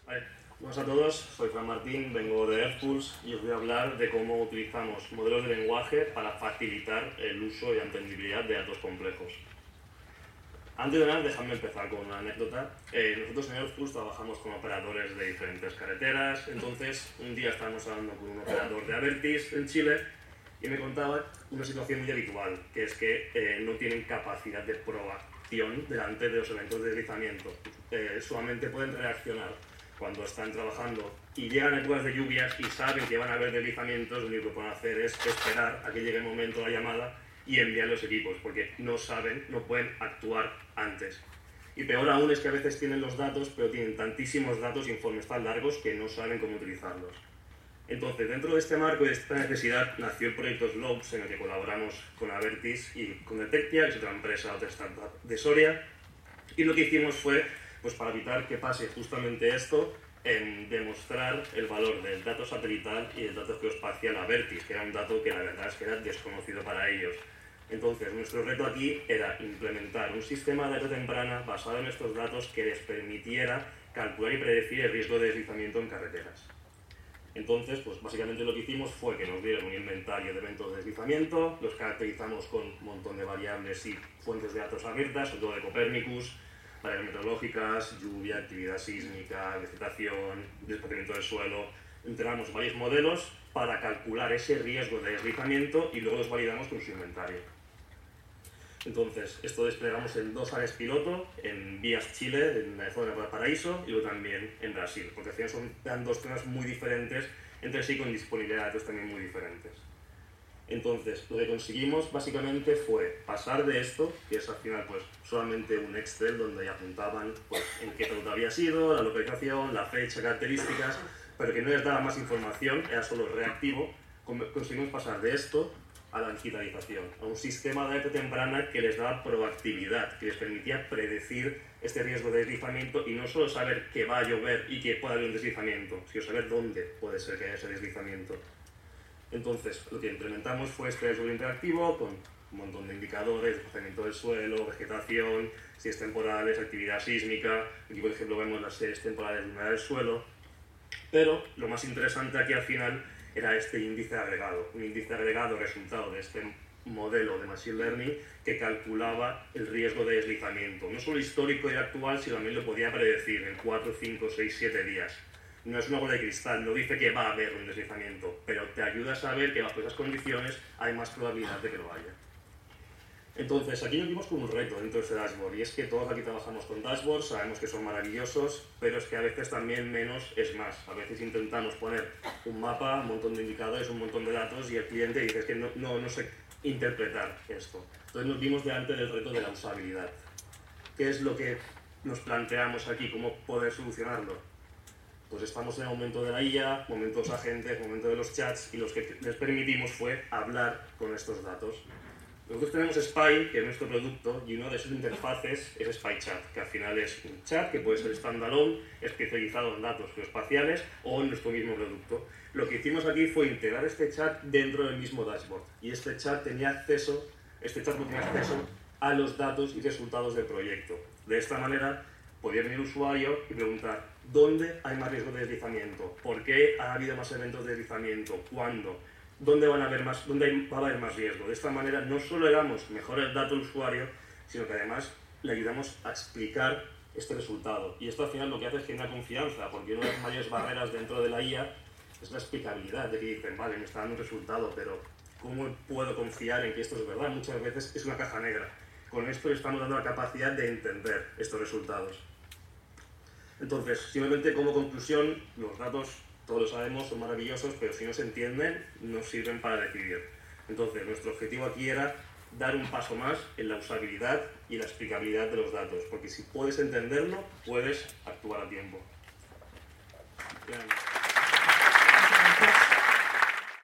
Vale. Buenas a todos, soy Fran Martín, vengo de Earthpulse y os voy a hablar de cómo utilizamos modelos de lenguaje para facilitar el uso y la entendibilidad de datos complejos. Antes de nada, dejadme empezar con una anécdota. Nosotros en Earthpulse trabajamos con operadores de diferentes carreteras, entonces un día estábamos hablando con un operador de Abertis en Chile y me contaba una situación muy habitual, que es que no tienen capacidad de proacción delante de los eventos de deslizamiento. Solamente pueden reaccionar cuando están trabajando y llegan épocas de lluvias y saben que van a haber deslizamientos. Lo único que pueden hacer es esperar a que llegue el momento de la llamada y enviar los equipos, porque no saben, no pueden actuar antes. Y peor aún es que a veces tienen los datos, pero tienen tantísimos datos y informes tan largos que no saben cómo utilizarlos. Entonces, dentro de este marco y de esta necesidad, nació el proyecto Slopes, en el que colaboramos con Abertis y con Detectia, que es otra empresa, otra startup de Soria. Y lo que hicimos fue, pues para evitar que pase justamente esto, en demostrar el valor del dato satelital y del dato geoespacial Abertis, que era un dato que la verdad es que era desconocido para ellos. Entonces, nuestro reto aquí era implementar un sistema de alerta temprana basado en estos datos que les permitiera calcular y predecir el riesgo de deslizamiento en carreteras. Entonces, pues básicamente lo que hicimos fue que nos dieron un inventario de eventos de deslizamiento, los caracterizamos con un montón de variables y fuentes de datos abiertas, sobre todo de Copernicus, variables meteorológicas, lluvia, actividad sísmica, vegetación, desplazamiento del suelo. Entrenamos varios modelos para calcular ese riesgo de deslizamiento y luego los validamos con su inventario. Entonces, esto desplegamos en 2 áreas piloto, en Vías Chile, en la zona de Valparaíso, y luego también en Brasil, porque al final eran 2 zonas muy diferentes entre sí, con disponibilidad de datos también muy diferentes. Entonces, lo que conseguimos básicamente fue pasar de esto, que es al final pues solamente un Excel donde apuntaban pues, en qué ruta había sido, la localización, la fecha, características, pero que no les daba más información, era solo reactivo. Conseguimos pasar de esto a la digitalización, a un sistema de alerta temprana que les daba proactividad, que les permitía predecir este riesgo de deslizamiento y no solo saber que va a llover y que puede haber un deslizamiento, sino saber dónde puede ser que haya ese deslizamiento. Entonces, lo que implementamos fue este dashboard interactivo con un montón de indicadores, desplazamiento del suelo, vegetación, series temporales, actividad sísmica. Aquí, por ejemplo, vemos las series temporales de humedad del suelo. Pero lo más interesante aquí al final era este índice agregado, un índice agregado resultado de este modelo de Machine Learning que calculaba el riesgo de deslizamiento, no solo histórico y actual, sino también lo podía predecir en 4, 5, 6, 7 días. No es una bola de cristal, no dice que va a haber un deslizamiento, pero te ayuda a saber que bajo esas condiciones hay más probabilidad de que lo haya. Entonces, aquí nos dimos con un reto dentro de este dashboard, y es que todos aquí trabajamos con dashboards, sabemos que son maravillosos, pero es que a veces también menos es más. A veces intentamos poner un mapa, un montón de indicadores, un montón de datos, y el cliente dice que no sé interpretar esto. Entonces nos dimos delante del reto de la usabilidad. ¿Qué es lo que nos planteamos aquí? ¿Cómo poder solucionarlo? Pues estamos en el momento de la IA, momento de los agentes, momento de los chats, y lo que les permitimos fue hablar con estos datos. Nosotros tenemos Spy, que es nuestro producto, y una de sus interfaces es SpyChat, que al final es un chat que puede ser standalone, especializado en datos geoespaciales o en nuestro mismo producto. Lo que hicimos aquí fue integrar este chat dentro del mismo dashboard, y este chat no tenía acceso a los datos y resultados del proyecto. De esta manera podía venir el usuario y preguntar ¿dónde hay más riesgo de deslizamiento? ¿Por qué ha habido más eventos de deslizamiento? ¿Cuándo? ¿Dónde va a haber más riesgo? De esta manera no solo le damos mejor el dato al usuario, sino que además le ayudamos a explicar este resultado. Y esto al final lo que hace es generar confianza, porque una de las mayores barreras dentro de la IA es la explicabilidad, de que dicen, vale, me está dando un resultado, pero ¿cómo puedo confiar en que esto es verdad? Muchas veces es una caja negra. Con esto le estamos dando la capacidad de entender estos resultados. Entonces, simplemente como conclusión, los datos, todos lo sabemos, son maravillosos, pero si no se entienden, no sirven para decidir. Entonces, nuestro objetivo aquí era dar un paso más en la usabilidad y la explicabilidad de los datos, porque si puedes entenderlo, puedes actuar a tiempo. Bien.